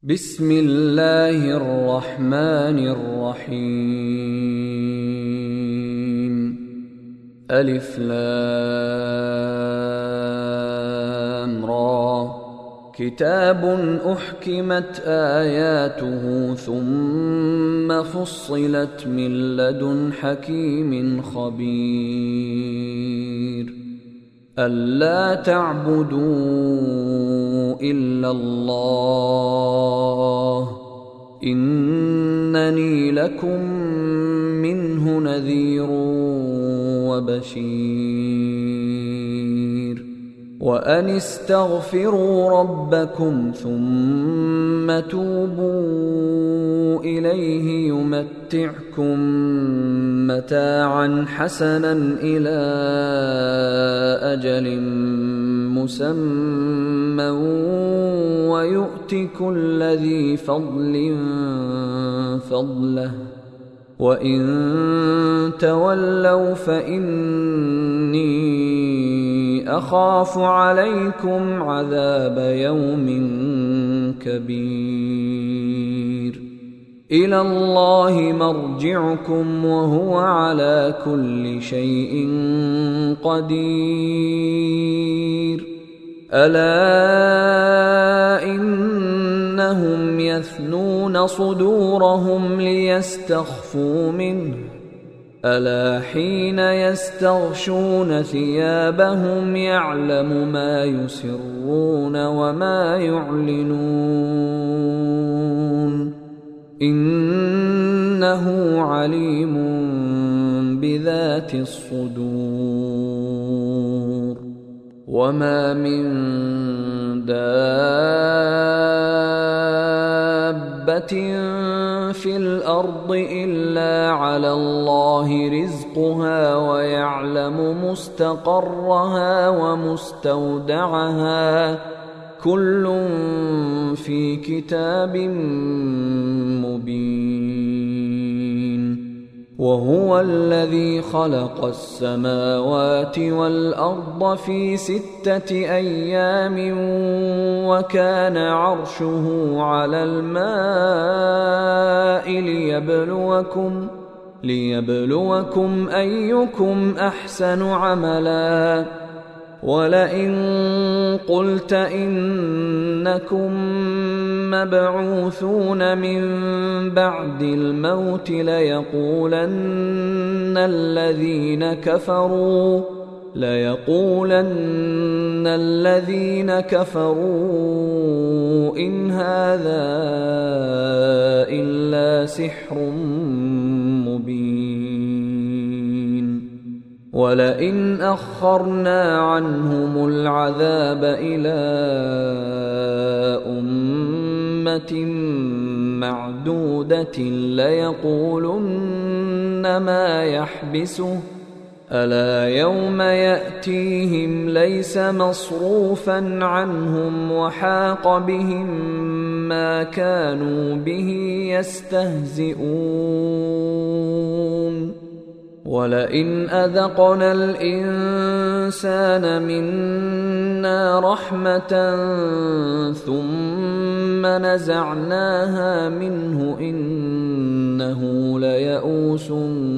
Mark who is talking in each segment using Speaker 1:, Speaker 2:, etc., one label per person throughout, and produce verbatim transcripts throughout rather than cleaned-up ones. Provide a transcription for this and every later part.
Speaker 1: بسم الله الرحمن الرحيم. ألف لام را. كتاب أحكمت آياته ثم فصلت من لدن حكيم خبير. ألا تعبدوا إلا الله إنني لكم منه نذير وبشير. وأن استغفروا ربكم ثم توبوا إليه يمتعكم متاعا حسنا إلى أجل مسمى ويؤت كل ذي فضل فضله وإن تولوا فإني أخاف عليكم عذاب يوم كبير. إلى الله مرجعكم وهو على كل شيء قدير. ألا إنهم يثنون صدورهم ليستخفوا منه ألا حين يستغشون ثيابهم يعلم ما يسرون وما يعلنون إنه عليم بذات الصدور. وما من دابة في الأرض إلا على الله رزقها ويعلم مستقرها ومستودعها كل في كتاب مبين. وهو الذي خلق السماوات والأرض في ستة أيام وكان عرشه على الماء ليبلوكم ليبلوكم أيكم أحسن عملا. ولئن قلت إنكم مبعوثون من بعد الموت ليقولن الذين كفروا ليقولن الذين كفروا إن هذا إلا سحر مبين. ولئن أخرنا عنهم العذاب إلى أمة معدودة ليقولن ما يحبسه ألا يوم يأتيهم ليس مصروفا عنهم وحاق بهم ما كانوا به يستهزئون. ولئن أذقنا الإنسان منا رحمة ثم نزعناها منه إنه ليئوس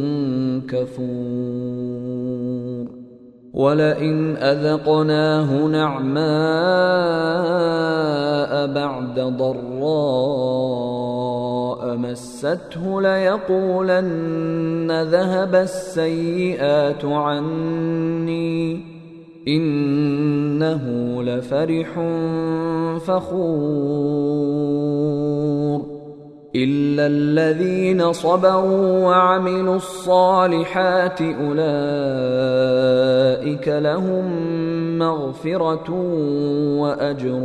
Speaker 1: كفور. ولئن أذقناه نعماء بعد ضراء مسته ليقولن ذهب السيئات عني إنه لفرح فخور. إلا الذين صبروا وعملوا الصالحات أولئك لهم مغفرة وأجر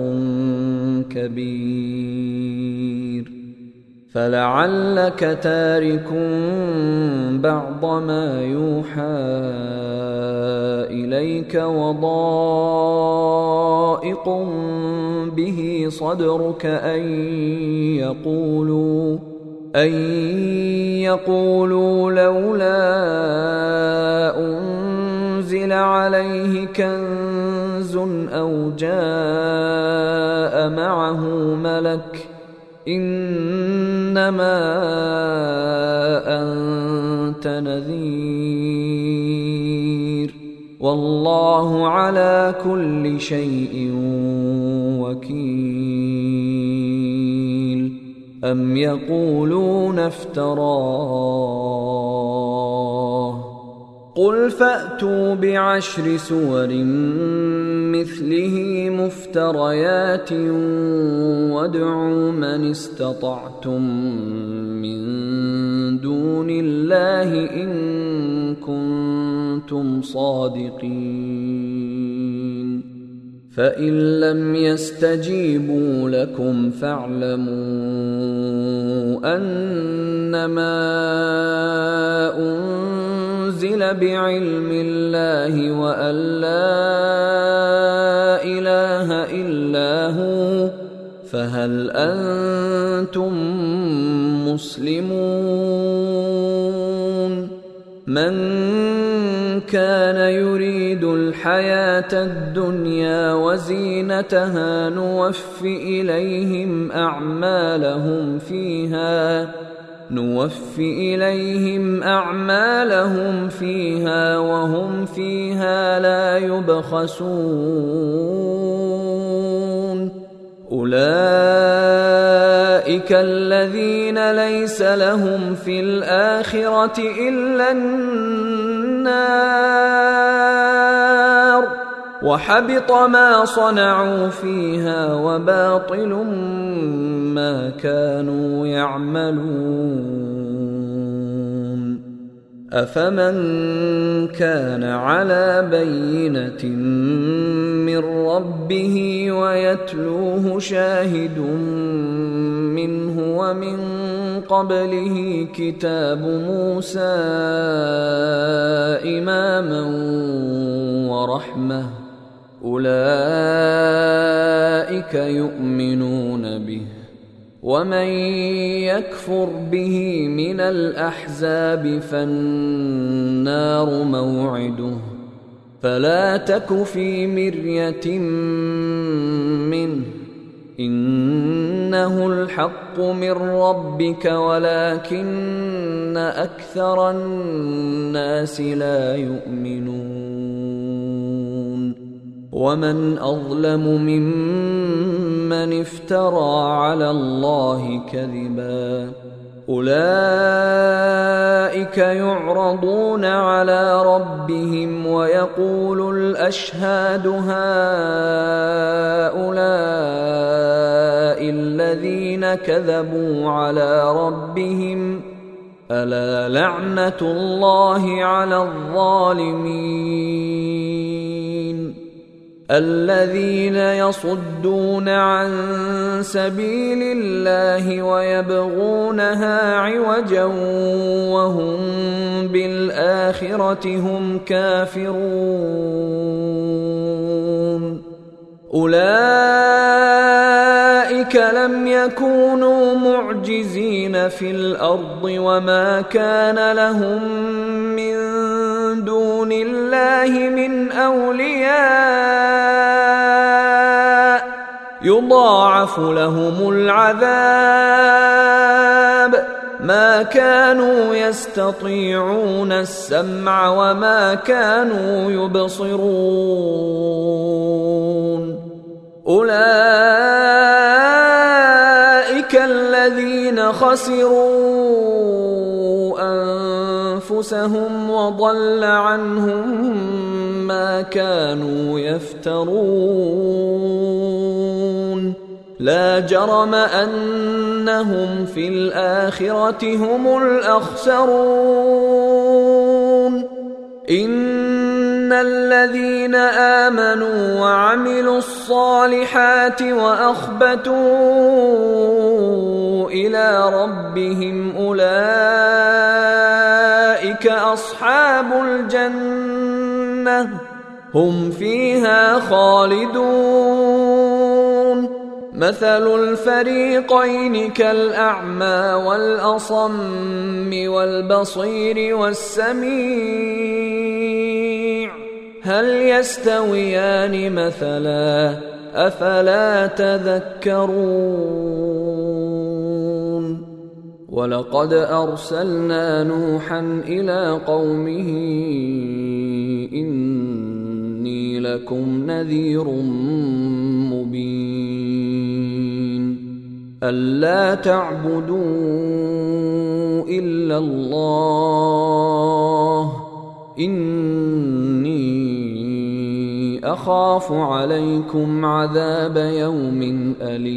Speaker 1: كبير. فلعلك تارك بعض ما يوحى إليك وضائق به صدرك أن يقولوا أن يقولوا لولا أنزل عليه كنز أو جاء معه ملك إنما أنت نذير والله على كل شيء وكيل أم يقولون افتراه قل فأتوا بعشر سور مثله مفتريات وادعوا من استطعتم من دون الله إن كنتم صادقين فإن لم يستجيبوا لكم فاعلموا أنما أنزل بعلم الله وأن لا إله إلا هو فهل أنتم مسلمون من كان يريد الحياة الدنيا وزينتها نوف إليهم أعمالهم فيها نوف إليهم أعمالهم فيها وهم فيها لا يبخسون أولئك الذين ليس لهم في الآخرة إلا النار وحبط ما صنعوا فيها وباطل ما كانوا يعملون أفمن كان على بينة من ربه ويتلوه شاهد منه ومن قبله كتاب موسى إماما ورحمة أولئك يؤمنون به ومن يكفر به من الأحزاب فالنار موعده فلا تك في مرية منه إنه الحق من ربك ولكن أكثر الناس لا يؤمنون ومن أظلم ممن افترى على الله كذبا أولئك يعرضون على ربهم ويقول الأشهاد هؤلاء الذين كذبوا على ربهم ألا لعنة الله على الظالمين الذين يصدون عن سبيل الله ويبغونها عوجا وهم بالآخرة هم كافرون أولئك لم يكونوا معجزين في الأرض وما كان لهم من دون الله من أولياء يضاعف لهم العذاب ما كانوا يستطيعون السمع وما كانوا يبصرون أولئك الذين خسروا أنفسهم وضل عنهم ما كانوا يفترون لا جرم أنهم في الآخرة هم الأخسرون إن الذين آمنوا وعملوا الصالحات وأخبتوا إلى ربهم أولئك أصحاب الجنة هم فيها خالدون مثل الفريقين كالأعمى والأصم والبصير والسميع هل يستويان مثلا أفلا تذكرون ولقد أرسلنا نوحا إلى قومه إني لكم نذير مبين ألا تعبدوا إلا الله إني أخاف عليكم عذاب يوم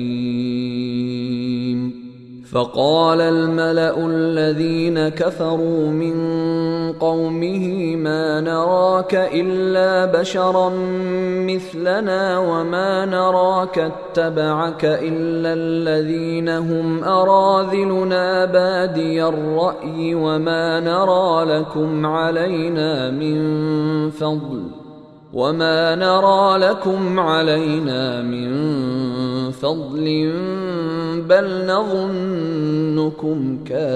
Speaker 1: أليم فقال الملأ الذين كفروا من قومه ما نراك إلا بشرا مثلنا وما نراك اتبعك إلا الذين هم أراذلنا بادي الرأي وما نرى لكم علينا من فضل وما نرى لكم علينا من فضل بل نظنكم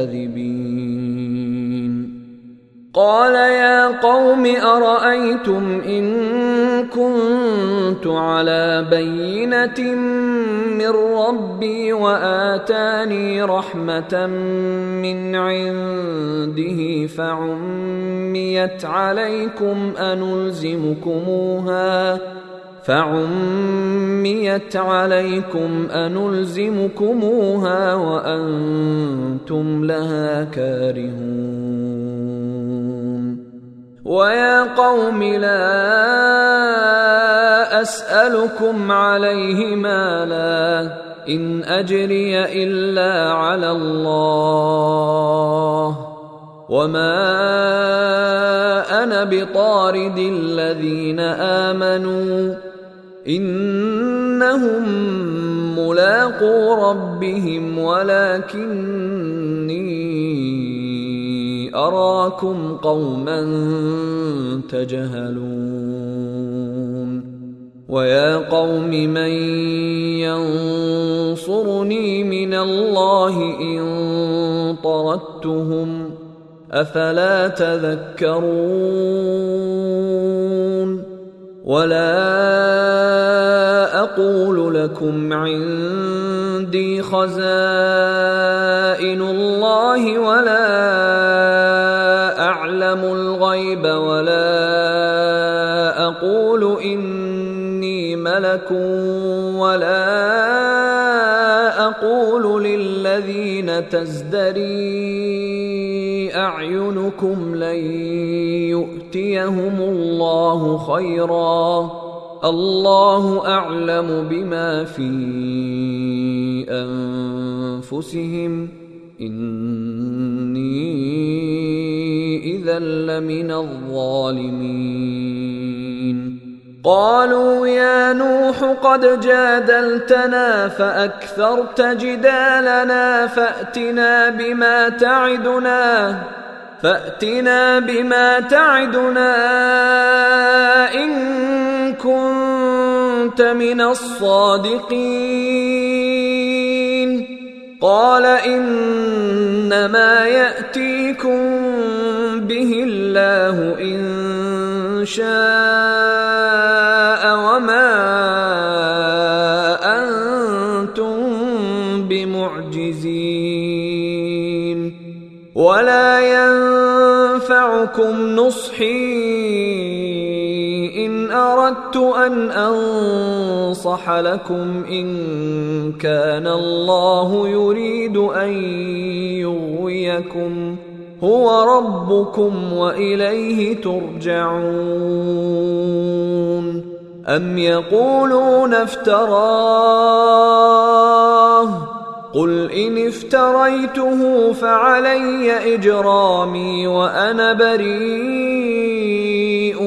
Speaker 1: كاذبين قال يا قوم أرأيتم إن كنت على بينة من ربي وآتاني رحمة من عنده فعميت عليكم أنلزمكموها فعميت عليكم أنلزمكموها وأنتم لها كارهون ويا قوم لا أسألكم عليه مالا إن أجري إلا على الله وما أنا بطارد الذين آمنوا إنهم ملاقو ربهم ولكني أراكم قوما تجهلون ويا قوم من ينصرني من الله إن طردتهم أفلا تذكرون ولا أقول لكم عندي خزائن الله ولا أعلم الغيب ولا أقول إني ملك ولا أقول للذين تزدري أعينكم لن يؤتيهم الله خيرا الله أعلم بما في أنفسهم إني إذا لمن الظالمين قالوا يا نوح قد جادلتنا فأكثرت جدالنا فأتنا بما تعدنا فأتنا بما تعدنا إن كنت من الصادقين قال إنما يأتيكم به الله إن شاء وما أنتم بمعجزين ولا ينفعكم نصحي إن أردت أن أنصح لكم إن كان الله يريد أن يغويكم هو ربكم وإليه ترجعون أم يقولون افتراه قل إن افتريته فعلي إجرامي وأنا بريء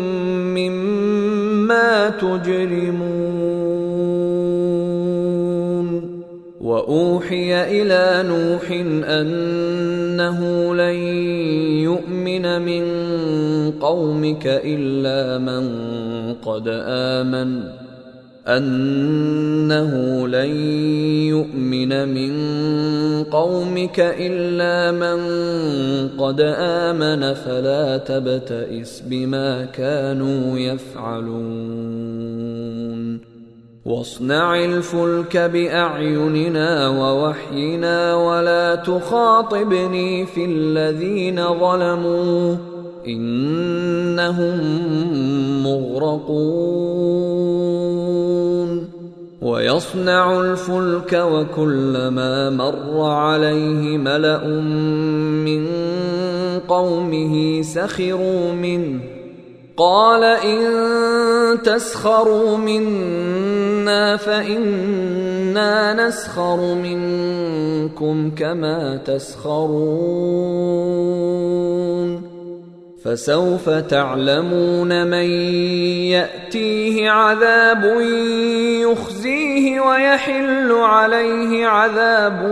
Speaker 1: مما تجرمون وأوحي إلى نوح أنه لن يؤمن من قومك إلا من قد آمن أنه لن يؤمن من قومك إلا من قد آمن فلا تبتئس بما كانوا يفعلون واصنع الفلك بأعيننا ووحينا ولا ولا تخاطبني في الذين ظلموا إنهم مغرقون ويصنع الفلك وكلما مر عليه ملأ من قومه سخروا منه قال إن تسخروا منا فإنا نسخر منكم كما تسخرون فسوف تعلمون من يأتيه عذاب يخزيه ويحل عليه عذاب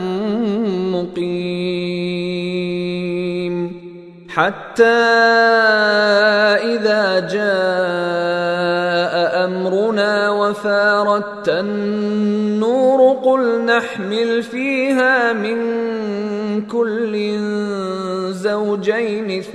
Speaker 1: مقيم حتى إذا جاء أمرنا وفارت النور قل نحمل فيها من كل زوجين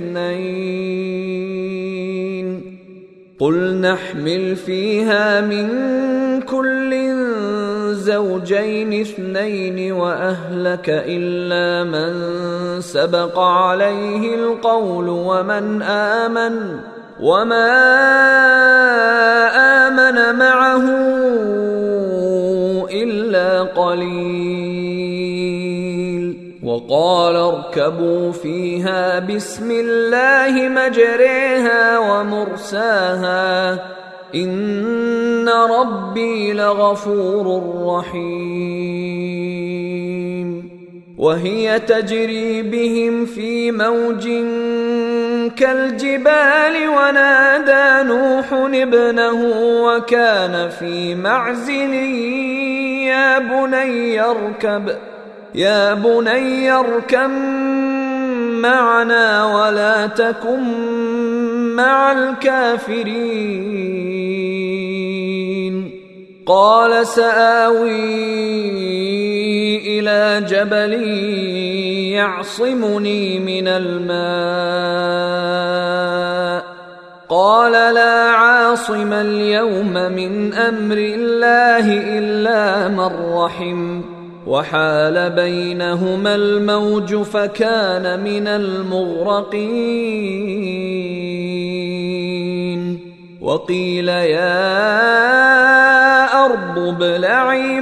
Speaker 1: اثنين قل نحمل فيها من كل زوجين اثنين وأهلك إلا من سبق عليه القول ومن آمن وما آمن معه إلا قليل وقال اركبوا فيها بسم الله مجريها ومرساها إن ربي لغفور رحيم وهي تجري بهم في موج كالجبال ونادى نوح ابنه وكان في معزل يا بني اركب يا بني اركب معنا ولا تكن مع الكافرين قال سآوي إلى جبل يعصمني من الماء قال لا عاصم اليوم من أمر الله إلا من رحم وحال بينهما الموج فكان من المغرقين وقيل يا أرض ابلعي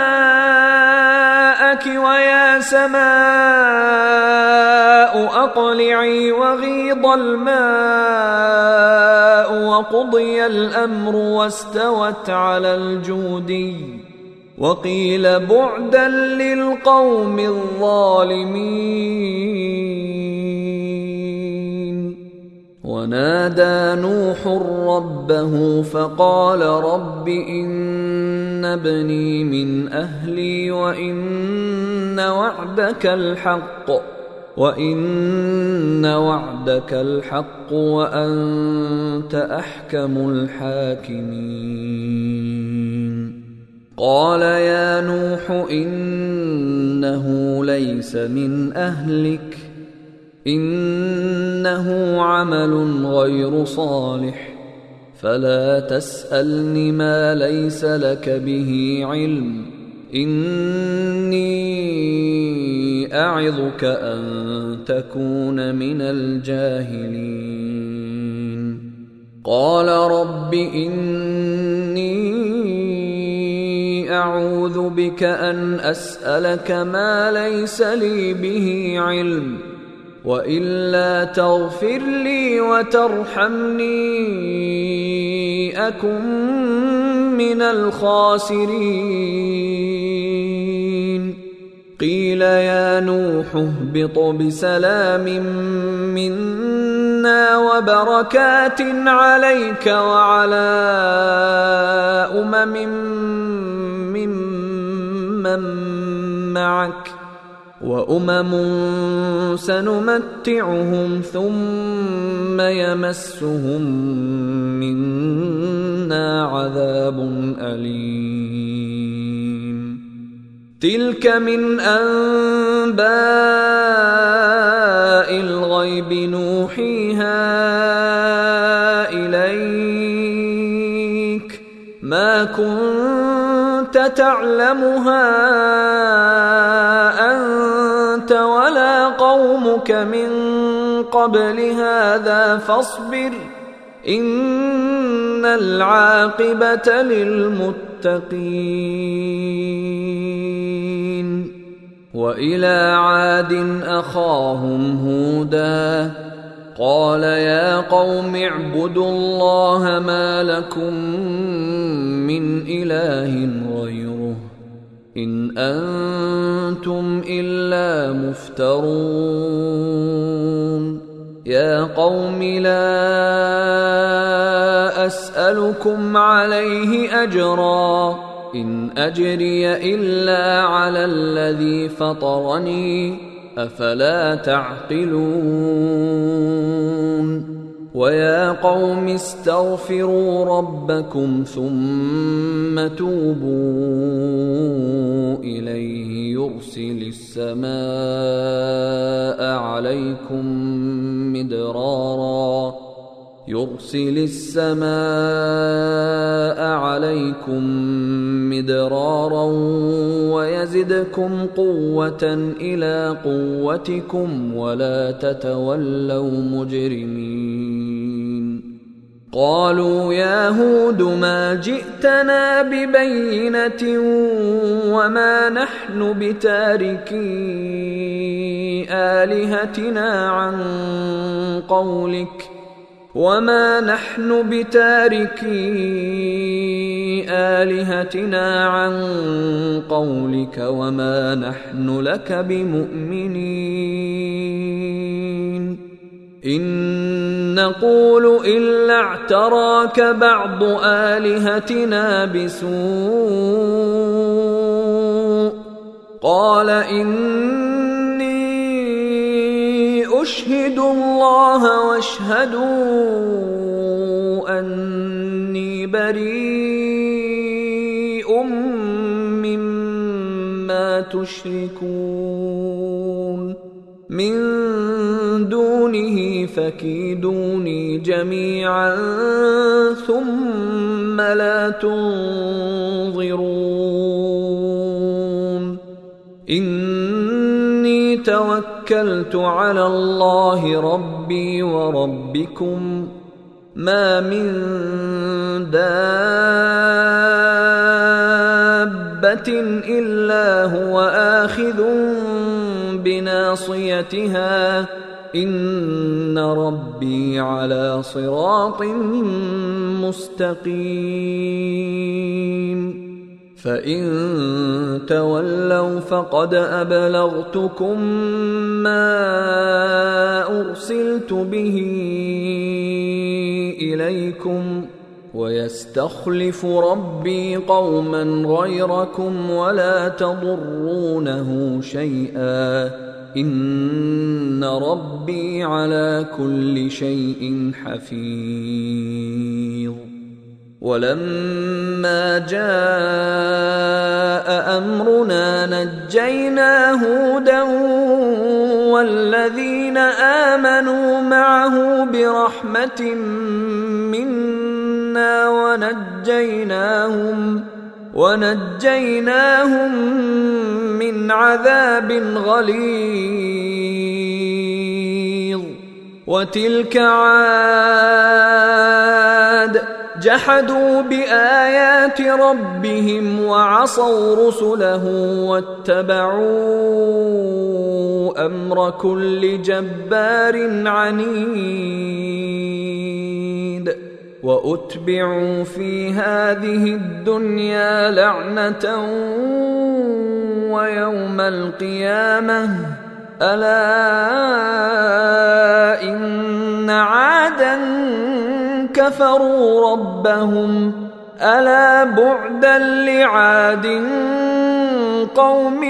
Speaker 1: ماءك ويا سماء أقلعي وغيض الماء وقضي الأمر واستوت على الجودي وقيل بعدا للقوم الظالمين ونادى نوح ربه فقال رب إن ابني من أهلي وإن وعدك الحق وإن وعدك الحق وأنت أحكم الحاكمين قال يا نوح إنه ليس من أهلك إنه عمل غير صالح فلا تسألني ما ليس لك به علم إني أعظك أن تكون من الجاهلين قال رب إني أعوذ بك أن أسألك ما ليس لي به علم وإلا تغفر لي وترحمني أكن من الخاسرين قيل يا نوح اهبط بسلام منا وبركات عليك وعلى أمم ممن معك وأمم سنمتعهم ثم يمسهم منا عذاب أليم تلك من أنباء الغيب نوحيها إليك ما كنت تعلمها أنت أنت ولا قومك من قبل هذا فاصبر إن العاقبة للمتقين. وإلى عاد أخاهم هودا قال يا قوم اعبدوا الله ما لكم من إله غيره إن أنتم إلا مفترون. يا قوم لا أسألكم عليه أجرا إن أجري إلا على الذي فطرني أفلا تعقلون. ويا قوم استغفروا ربكم ثم توبوا إليه يرسل السماء عليكم مدرارا يرسل السماء عليكم مدرارا ويزدكم قوة إلى قوتكم ولا تتولوا مجرمين. قالوا يا هود ما جئتنا ببينة وما نحن بتاركي آلهتنا عن قولك وما نحن بتاركي آلهتنا عن قولك وما نحن لك بمؤمنين إن نقول إلا اعتراك بعض آلهتنا بسوء قال إني أشهد الله واشهدوا أني بريء مما تشركون من دونه فكيدوني جميعا ثم لا تنظرون. إني توكلت على الله ربي وربكم ما من دابة إلا هو آخذ بناصيتها إن ربي على صراط مستقيم. فإن تولوا فقد أبلغتكم ما أرسلت به إليكم ويستخلف ربي قوما غيركم ولا تضرونه شيئا إن ربي على كل شيء حفيظ. ولما جاء أمرنا نجينا هودا والذين آمنوا معه برحمة منا ونجيناهم ونجيناهم من عذاب غليظ. وتلك عاد جحدوا بآيات ربهم وعصوا رسله واتبعوا أمر كل جبار عنيد. وأتبعوا في هذه الدنيا لعنة ويوم القيامة ألا إن عادا كفروا ربهم ألا بعدا لعاد قوم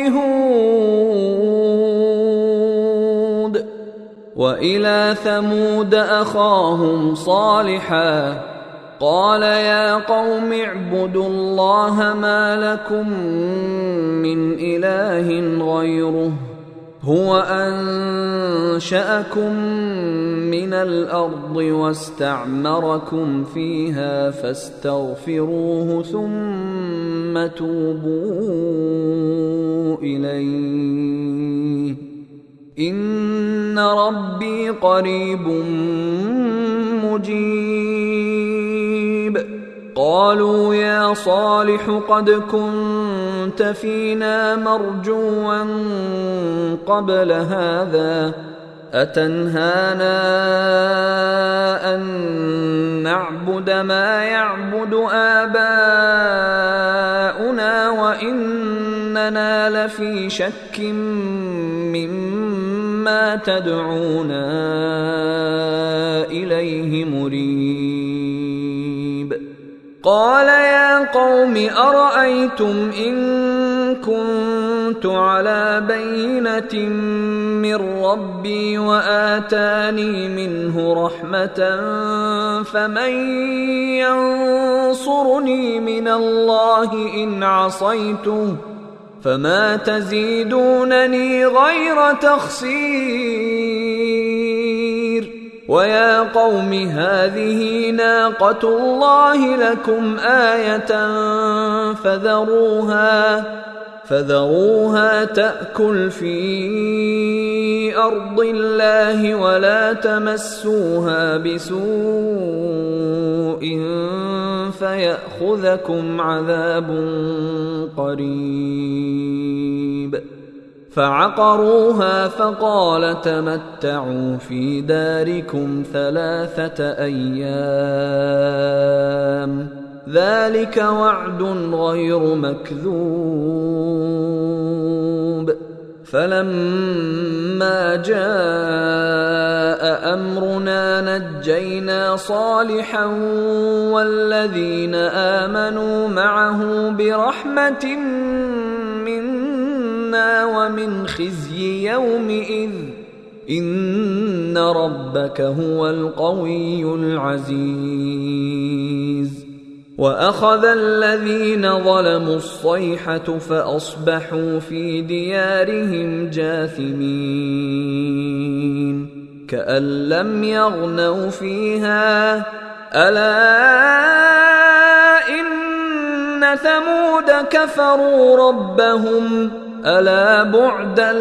Speaker 1: هود. وإلى ثمود أخاهم صالحا قال يا قوم اعبدوا الله ما لكم من إله غيره هو أنشأكم من الأرض واستعمركم فيها فاستغفروه ثم توبوا إليه إن ربي قريب مجيب. قالوا يا صالح قد كنت فينا مرجوا قبل هذا أتنهانا أن نعبد ما يعبد آباؤنا وإننا لفي شك مما تدعونا إليه مريب. قال يا قوم أرأيتم إن كنت على بينة من ربي وآتاني منه رحمة فمن ينصرني من الله إن عصيته فما تزيدونني غير تخسير. ويا قوم هذه ناقة الله لكم آية فذروها فذروها تأكل في أرض الله ولا تمسوها بسوء فيأخذكم عذاب قريب. فعقروها فقال تمتعوا في داركم ثلاثة أيام ذلك وعد غير مكذوب. فلما جاء أمرنا نجينا صالحا والذين آمنوا معه برحمة منا ومن خزي يومئذ إن ربك هو القوي العزيز. وأخذ الذين ظلموا الصيحة فأصبحوا في ديارهم جاثمين كأن لم يغنوا فيها ألا إن ثمود كفروا ربهم ألا بعدا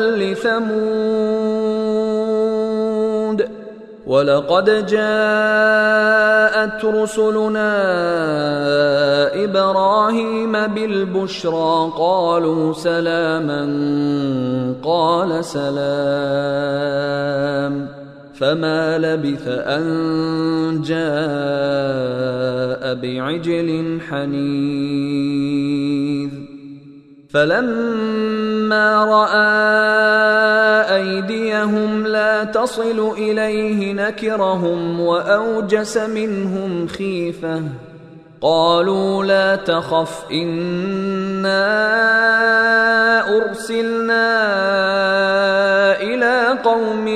Speaker 1: لثمود. ولقد جاءت رسلنا إبراهيم بالبشرى قالوا سلاما قال سلام فما لبث أن جاء بعجل حنيذ. فلما رأى أيديهم لا تصل إليه نكرهم وأوجس منهم خيفة قالوا لا تخف إنا أرسلنا إلى قوم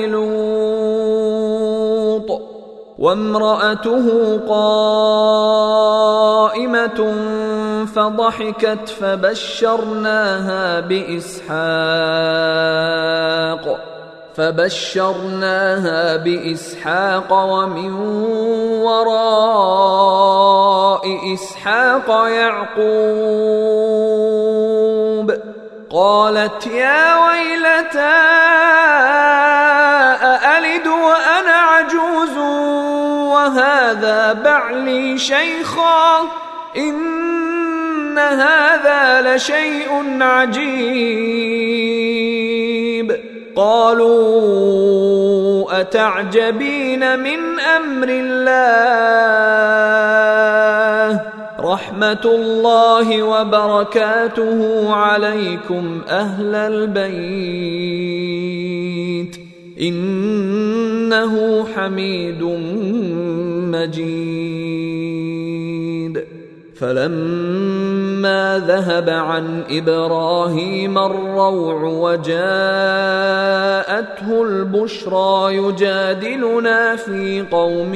Speaker 1: لوط وامرأته قائمة فضحكت فبشرناها بإسحاق فبشرناها بإسحاق ومن وراء إسحاق يعقوب. قالت يا ويلتى أألد وأنا عجوز وهذا بعلي شيخا إن هذا لشيء عجيب. قالوا أتعجبين من أمر الله رحمة الله وبركاته عليكم أهل البيت إنه حميد مجيد. فلما ذهب عن إبراهيم الروع وجاءته البشرى يجادلنا في قوم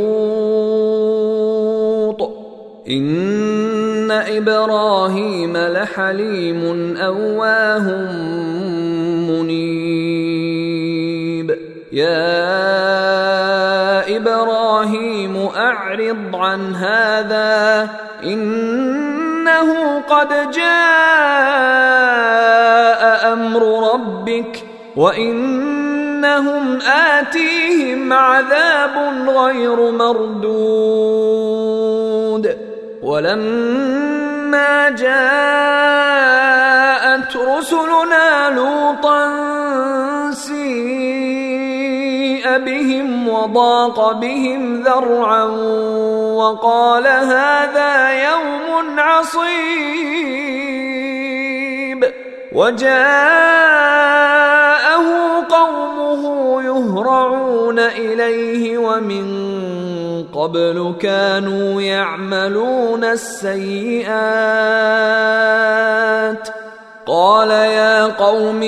Speaker 1: لوط إن إبراهيم لحليم أواه منيب. يا إبراهيم أعرض عن هذا إنه قد جاء أمر ربك وإن إنهم آتيهم عذاب غير مردود ولما جاءت رسلنا لوطا سيء بهم وضاق بهم ذرعا وقال هذا يوم عصيب وجاءه قومه يهرعون إليه ومن قبل كانوا يعملون السيئات قال يا قوم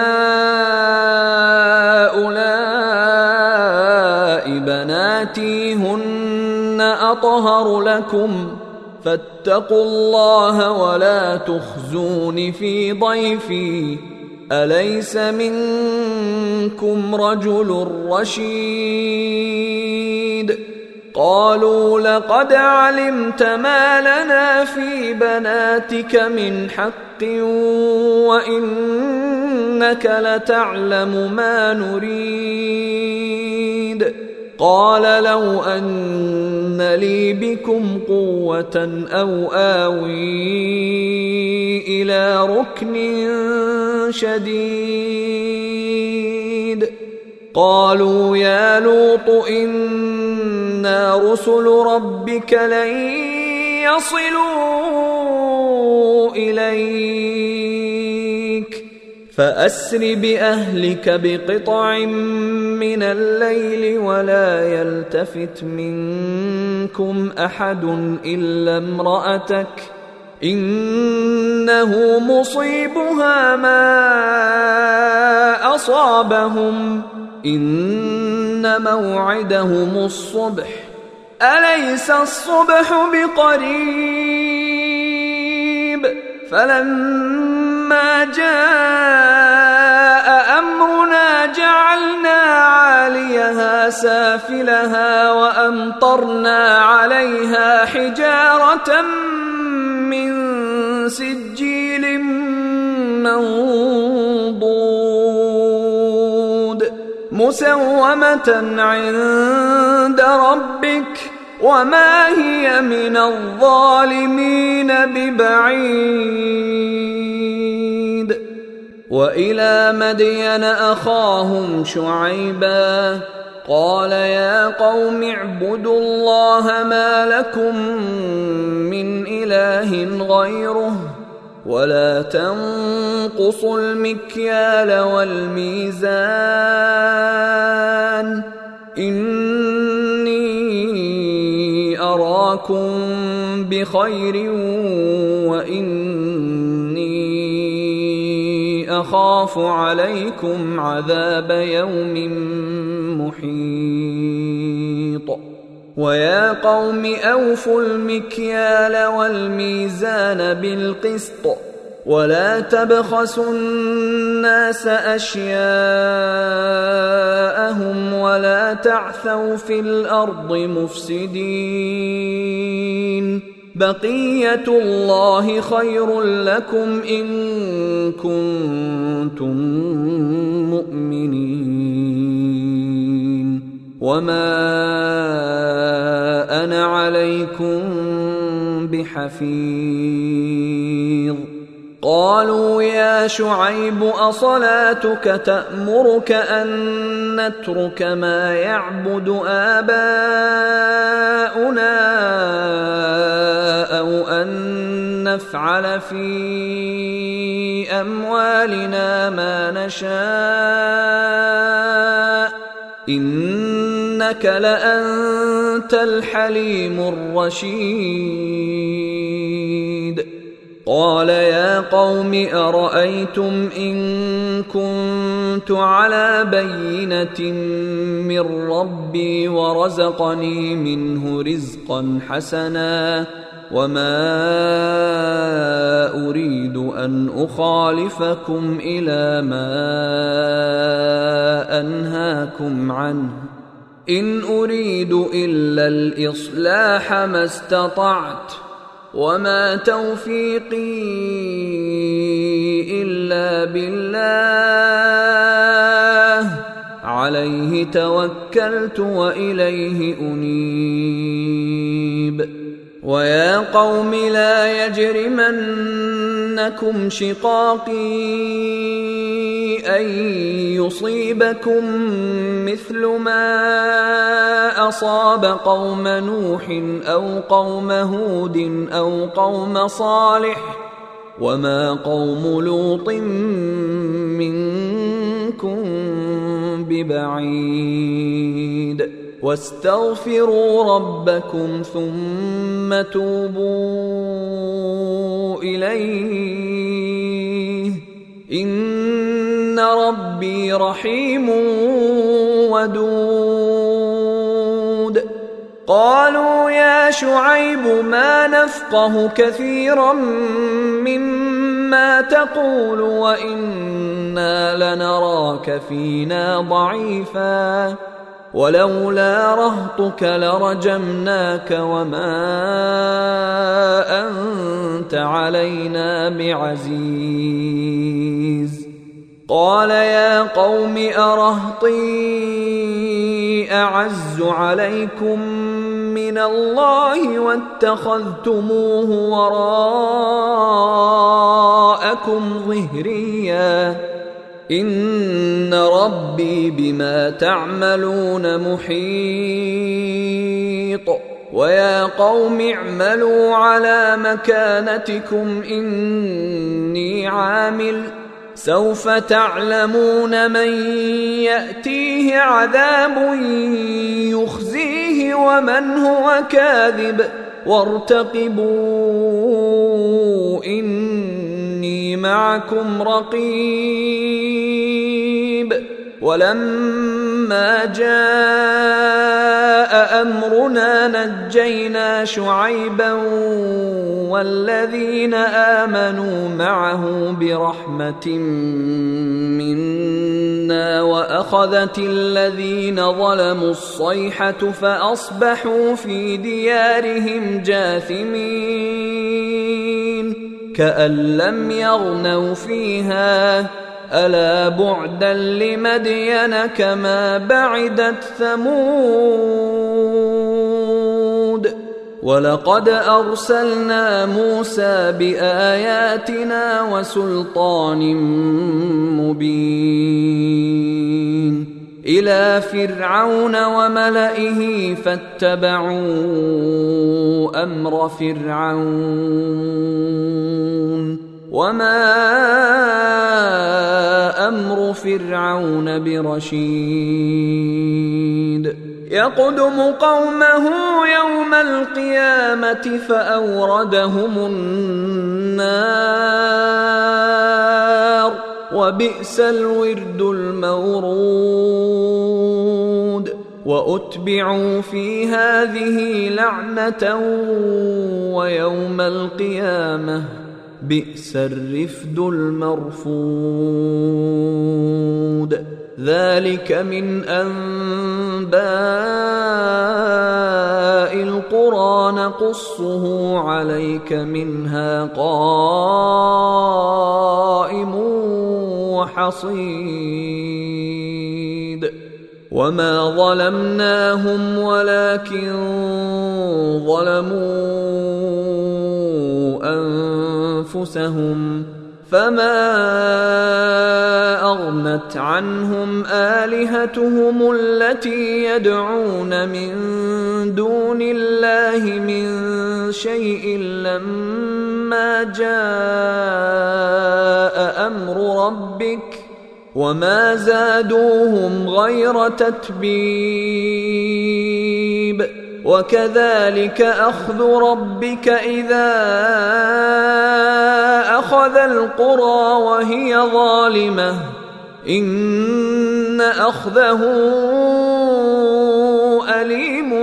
Speaker 1: هؤلاء بناتي هن أطهر لكم فاتقوا الله ولا تخزون في ضيفي أليس منكم رجل رشيد قالوا لقد علمت ما لنا في بناتك من حق وإنك لتعلم ما نريد قال لو أن لي بكم قوة أو آوي إلى ركن شديد قالوا يا لوط إنا رسل ربك لن يصلوا إليك فأسر بأهلك بقطع من الليل ولا يلتفت منكم أحد إلا امرأتك إنه مصيبها ما أصابهم إن موعدهم الصبح أليس الصبح بقريب فلما جاء أمرنا جعلنا عاليها سافلها وأمطرنا عليها حجارة من سجيل منضود مسومة عند ربك وما هي من الظالمين ببعيد وإلى مدين أخاهم شعيبا قال يا قوم اعبدوا الله ما لكم من إله غيره ولا تنقصوا المكيال والميزان إني أراكم بخير وإني أخاف عليكم عذاب يوم محيط ويا قوم أوفوا المكيال والميزان بالقسط ولا تبخسوا الناس أشياءهم ولا تعثوا في الأرض مفسدين بقية الله خير لكم إن كنتم مؤمنين وما أنا عليكم بحفيظ قالوا يا شعيب أصلاتك تأمرك أن نترك ما يعبد آباؤنا أو أن نفعل في أموالنا ما نشاء إنك لأنت الحليم الرشيد قال يا قوم أرأيتم إن كنت على بينة من ربي ورزقني منه رزقا حسنا وما أريد أن أخالفكم إلى ما أنهاكم عنه إن أريد إلا الإصلاح ما استطعت وما توفيقي إلا بالله عليه توكلت وإليه أنيب ويا قوم لا يجرمنكم شقاقي أن يصيبكم مثل ما أصاب قوم نوح أو قوم هود أو قوم صالح وما قوم لوط منكم ببعيد واستغفروا ربكم ثم توبوا إليه إن ربي رحيم ودود قالوا يا شعيب ما نفقه كثيرا مما تقول وإنا لنراك فينا ضعيفا ولولا رهطك لرجمناك وما أنت علينا بعزيز قال يا قوم أرهطي أعز عليكم من الله واتخذتموه وراءكم ظهريا إن ربي بما تعملون محيط ويا قوم اعملوا على مكانتكم إني عامل سوف تعلمون من يأتيه عذاب يخزيه ومن هو كاذب وارتقبوا إني معكم رقيب ولما جاء أمرنا نجينا شعيبا والذين آمنوا معه برحمة منا وأخذت الذين ظلموا الصيحة فأصبحوا في ديارهم جاثمين كأن لم يغنوا فيها ألا بعدا لمدين كما بعدت ثمود ولقد أرسلنا موسى بآياتنا وسلطان مبين إلى فرعون وملئه فاتبعوا أمر فرعون وما أمر فرعون برشيد يقدم قومه يوم القيامة فأوردهم النار وبئس الورد المورود وأتبعوا في هذه لعنة ويوم القيامة بئس الرفد المرفود ذلك من أنباء القرى نقصه عليك منها قائم وحصيد وما ظلمناهم ولكن ظلموا أنفسهم فما أغنت عنهم آلهتهم التي يدعون من دون الله من شيء لما جاء أمر ربك وما زادوهم غير تتبيب وكذلك أخذ ربك إذا أخذ القرى وهي ظالمة إن أخذه أليم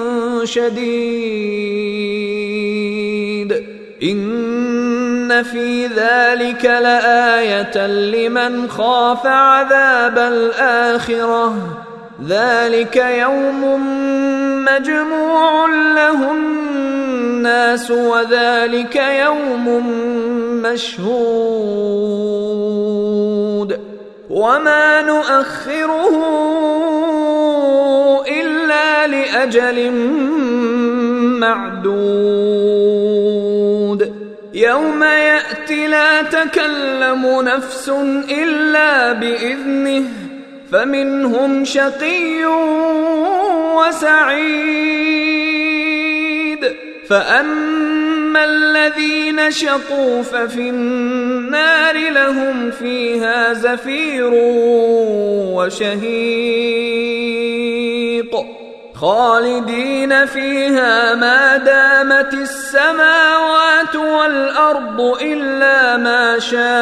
Speaker 1: شديد إن في ذلك لآية لمن خاف عذاب الآخرة ذلك يوم مجموع له الناس وذلك يوم مشهود وما نؤخره إلا لأجل معدود يوم يأتي لا تكلم نفس إلا بإذنه فمنهم شقي وسعيد فأما الذين شقوا ففي النار لهم فيها زفير وشهيق خالدين فيها ما دامت السماوات والأرض إلا ما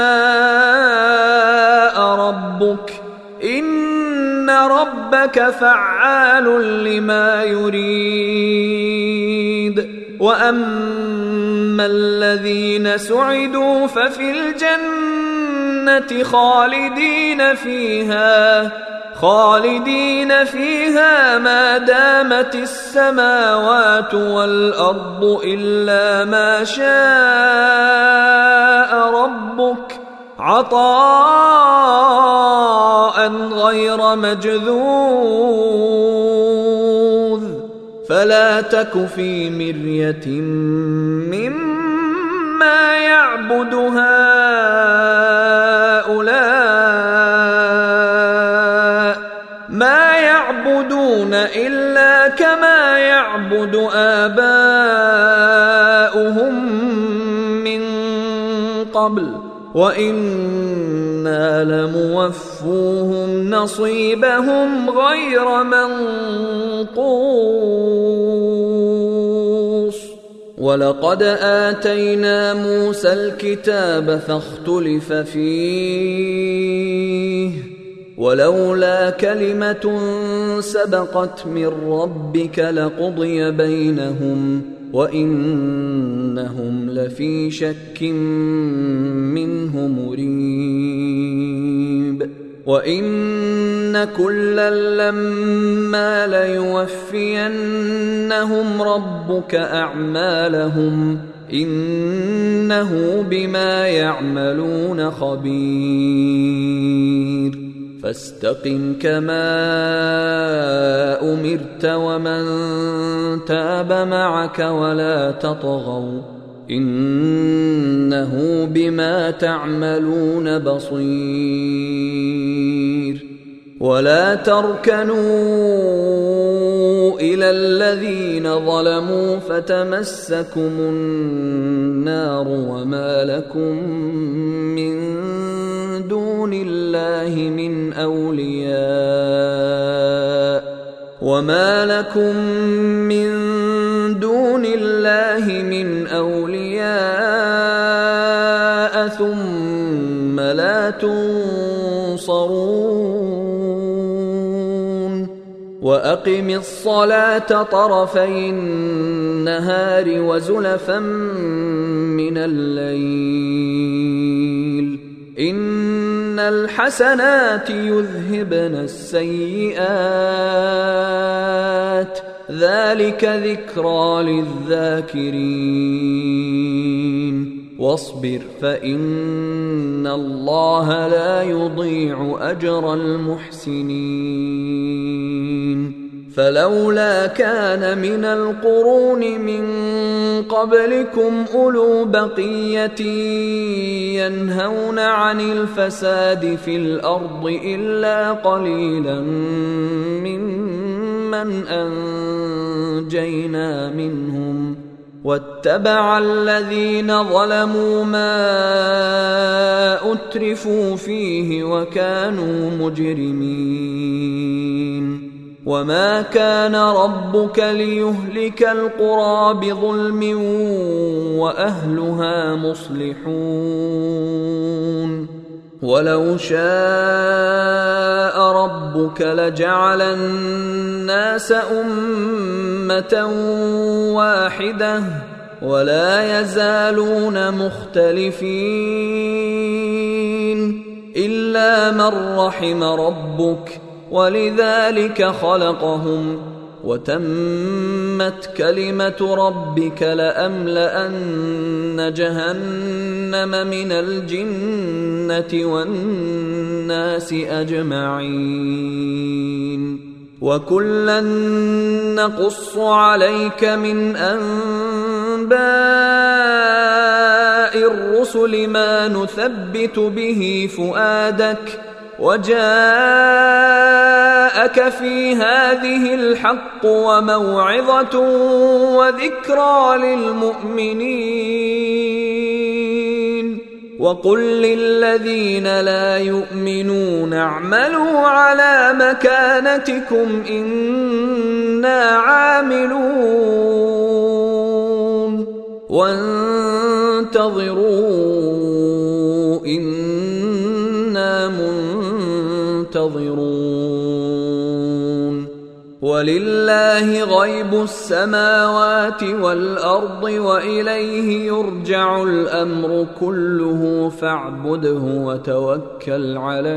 Speaker 1: شاء ربك إن ربك فعال لما يريد وأما الذين سعدوا ففي الجنة خالدين فيها خالدين فيها ما دامت السماوات والأرض إلا ما شاء ربك عطاء غير مجذوذ فلا تك في مرية مما يعبد هؤلاء ما يعبدون إلا كما يعبد آباؤهم من قبل وإنا لموفوهم نصيبهم غير منقوص ولقد آتينا موسى الكتاب فاختلف فيه ولولا كلمة سبقت من ربك لقضي بينهم وإنهم لفي شك منه مريب وإن كلا لما ليوفينهم ربك أعمالهم إنه بما يعملون خبير فاستقم كما أمرت ومن تاب معك ولا تطغوا إنه بما تعملون بصير ولا تركنوا إلى الذين ظلموا فتمسكم النار وما لكم من دون الله من أولياء وما لكم من دون الله من أولياء ثم لا تنصرون وأقم الصلاة طرفي النهار وزلفا من الليل إن الحسنات يذهبن السيئات ذلك ذكرى للذاكرين واصبر فإن الله لا يضيع أجر المحسنين فلولا كان من القرون من قبلكم أولو بقية ينهون عن الفساد في الأرض إلا قليلا ممن أنجينا منهم واتبع الذين ظلموا ما أترفوا فيه وكانوا مجرمين وما كان ربك ليهلك القرى بظلم وأهلها مصلحون ولو شاء ربك لجعل الناس أمة واحدة ولا يزالون مختلفين إلا من رحم ربك ولذلك خلقهم وتمت كلمة ربك لأملأن جهنم من الجنة والناس أجمعين وكلا نقص عليك من أنباء الرسل ما نثبت به فؤادك وجاءك في هذه الحق وموعظة وذكرى للمؤمنين وقل للذين لا يؤمنون اعملوا على مكانتكم إنا عاملون وانتظروا إنا منتظرون ولله غيب السماوات والأرض وإليه يرجع الأمر كله فاعبده وتوكل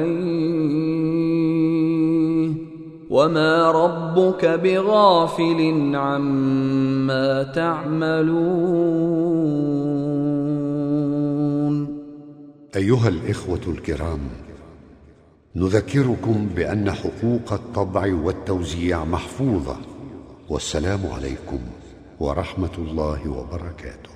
Speaker 1: عليه وما ربك بغافل عما تعملون.
Speaker 2: أيها الإخوة الكرام، نذكركم بأن حقوق الطبع والتوزيع محفوظة، والسلام عليكم ورحمة الله وبركاته.